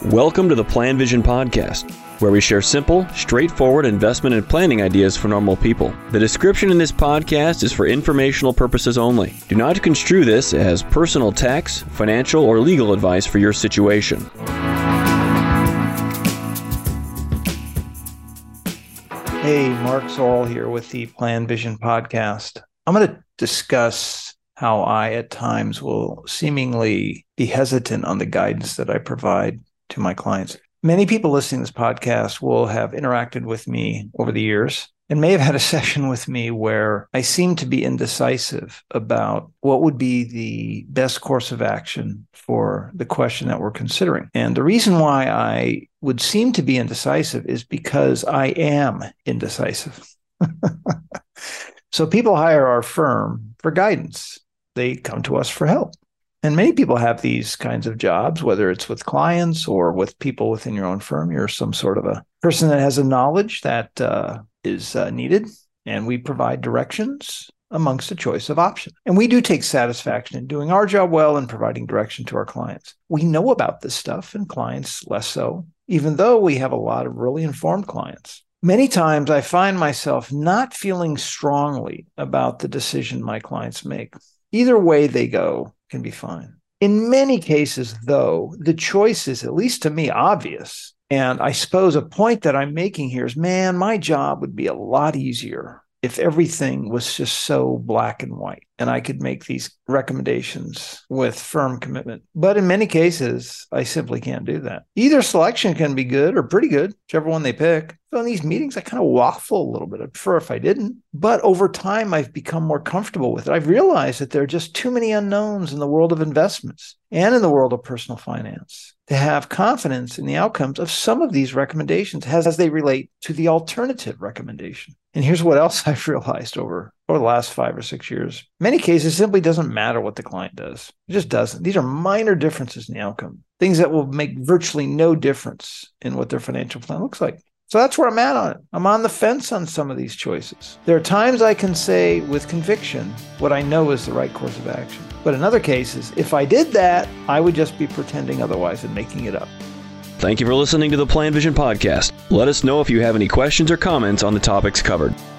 Welcome to the Plan Vision Podcast, where we share simple, straightforward investment and planning ideas for normal people. The description in this podcast is for informational purposes only. Do not construe this as personal tax, financial, or legal advice for your situation. Hey, Mark Zoril here with the Plan Vision Podcast. I'm going to discuss how I at times will seemingly be hesitant on the guidance that I provide to my clients. Many people listening to this podcast will have interacted with me over the years and may have had a session with me where I seem to be indecisive about what would be the best course of action for the question that we're considering. And the reason why I would seem to be indecisive is because I am indecisive. So people hire our firm for guidance. They come to us for help. And many people have these kinds of jobs, whether it's with clients or with people within your own firm. You're some sort of a person that has a knowledge that is needed, and we provide directions amongst a choice of options. And we do take satisfaction in doing our job well and providing direction to our clients. We know about this stuff, and clients less so, even though we have a lot of really informed clients. Many times I find myself not feeling strongly about the decision my clients make. Either way they go can be fine. In many cases, though, the choice is, at least to me, obvious. And I suppose a point that I'm making here is, man, my job would be a lot easier if everything was just so black and white and I could make these recommendations with firm commitment. But in many cases, I simply can't do that. Either selection can be good or pretty good, whichever one they pick. So in these meetings, I kind of waffle a little bit. I'd prefer if I didn't. But over time, I've become more comfortable with it. I've realized that there are just too many unknowns in the world of investments and in the world of personal finance to have confidence in the outcomes of some of these recommendations as they relate to the alternative recommendation. And here's what else I've realized over the last 5 or 6 years. Many cases, it simply doesn't matter what the client does. It just doesn't. These are minor differences in the outcome, things that will make virtually no difference in what their financial plan looks like. So that's where I'm at on it. I'm on the fence on some of these choices. There are times I can say with conviction what I know is the right course of action. But in other cases, if I did that, I would just be pretending otherwise and making it up. Thank you for listening to the Plan Vision Podcast. Let us know if you have any questions or comments on the topics covered.